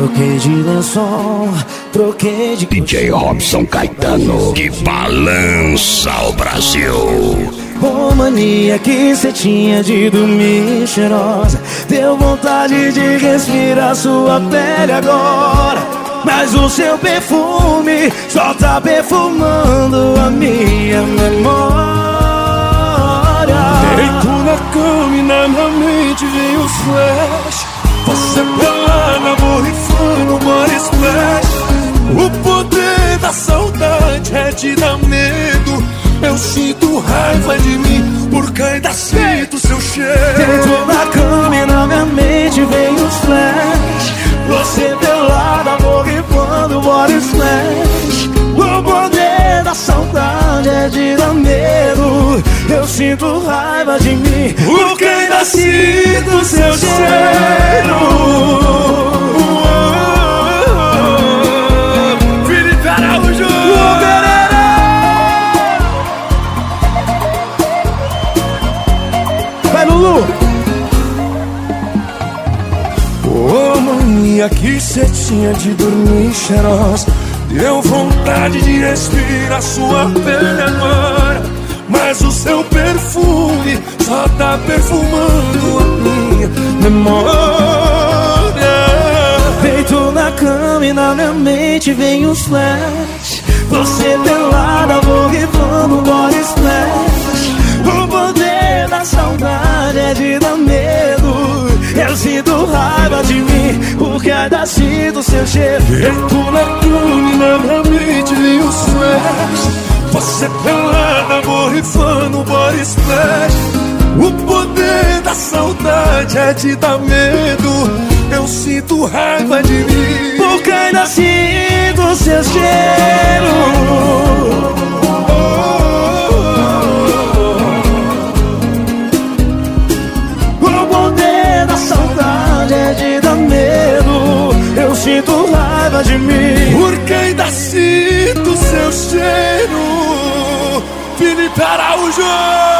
Troquei de lençol, troquei de DJ Robson Caetano, que balança o Brasil. Ô mania que cê tinha de dormir cheirosa, deu vontade de respirar sua pele agora. Mas o seu perfume só tá perfumando a minha memória. Deito na cama e na minha mente vem os flash. Você pelada, borrifando, body splash. O poder da saudade é te dar medo. Eu sinto raiva de mim, porque ainda sinto seu cheiro. Deito na cama e na minha mente vem os flash. Você pelada, borrifando, body splash. O poder da saudade é de dar medo. Eu sinto raiva de mim, porque ainda sinto seu cheiro. Felipe Araújo! Vai, Lulu! Ô mania que cê tinha de dormir cheirosa, deu vontade de respirar sua pele agora. Mas o seu perfume só tá perfumando a minha memória. Deito na cama e na minha mente vem os flash. Você pelada, borrifando, body splash. O poder da saudade é de dar medo. Eu sinto raiva de mim, porque ainda sinto seu cheiro. Deito na cama e na minha mente vem os flash. Você pelada, borrifando, body splash. O poder da saudade é te dar medo. Eu sinto raiva de mim, porque ainda sinto seu cheiro. O poder da saudade é de dar medo. Eu sinto raiva de mim, porque ainda sinto seu cheiro. Felipe Araújo!